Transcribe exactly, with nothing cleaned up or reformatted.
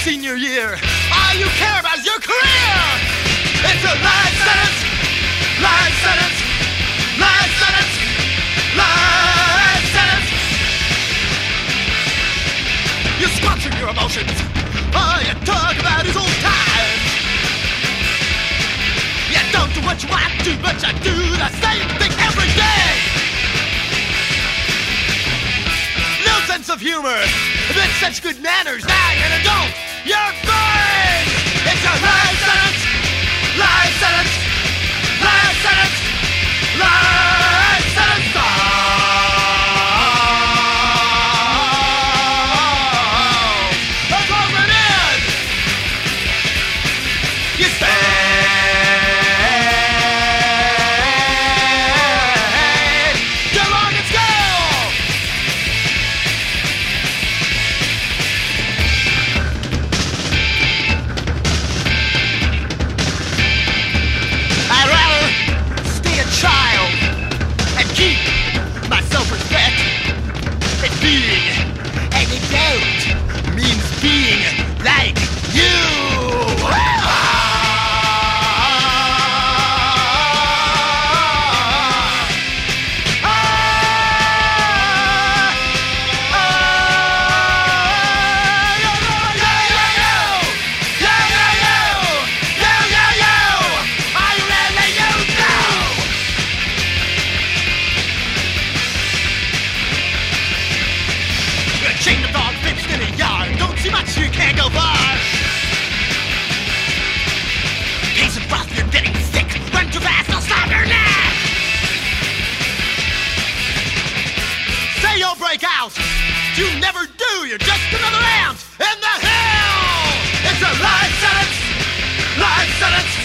senior year. All you care about is your career. It's a life sentence, life sentence, life sentence, life sentence. You squander your emotions. All you talk about is old times. You don't do what you want to, but you do the same thing every day. No sense of humor, but such good manners. Now you're an adult, you're boring. It's a life sentence, life sentence, life sentence, life sentence. Oh, that's all it is. You spend too long in school. I'd rather stay a child and keep my self-respect. And being an adult means being like you. Chain of dog fixed in a yard. Don't see much, you can't go far. Piece of broth, you're getting sick. Run too fast, I'll stop your neck. Say you'll break out. You never do, you're just another ant in the hill. It's a life sentence, life sentence.